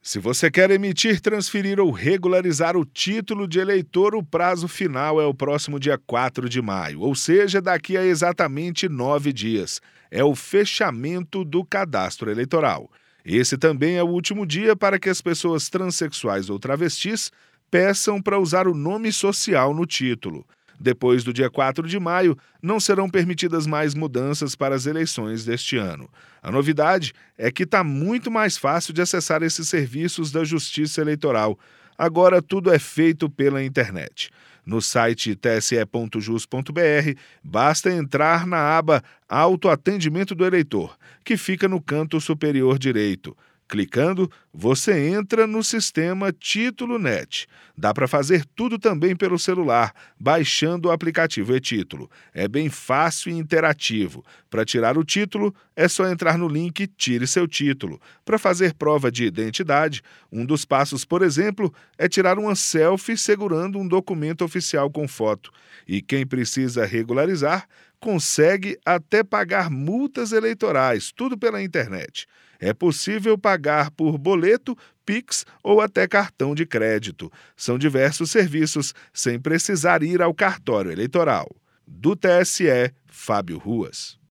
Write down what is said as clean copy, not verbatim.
Se você quer emitir, transferir ou regularizar o título de eleitor, o prazo final é o próximo dia 4 de maio, ou seja, daqui a exatamente 9 dias. É o fechamento do cadastro eleitoral. Esse também é o último dia para que as pessoas transexuais ou travestis peçam para usar o nome social no título. Depois do dia 4 de maio, não serão permitidas mais mudanças para as eleições deste ano. A novidade é que está muito mais fácil de acessar esses serviços da Justiça Eleitoral. Agora tudo é feito pela internet. No site tse.jus.br, basta entrar na aba Autoatendimento do Eleitor, que fica no canto superior direito. Clicando, você entra no sistema Título Net. Dá para fazer tudo também pelo celular, baixando o aplicativo e-Título. É bem fácil e interativo. Para tirar o título, é só entrar no link Tire seu título. Para fazer prova de identidade, um dos passos, por exemplo, é tirar uma selfie segurando um documento oficial com foto. E quem precisa regularizar, consegue até pagar multas eleitorais, tudo pela internet. É possível pagar por boleto, Pix ou até cartão de crédito. São diversos serviços sem precisar ir ao cartório eleitoral. Do TSE, Fábio Ruas.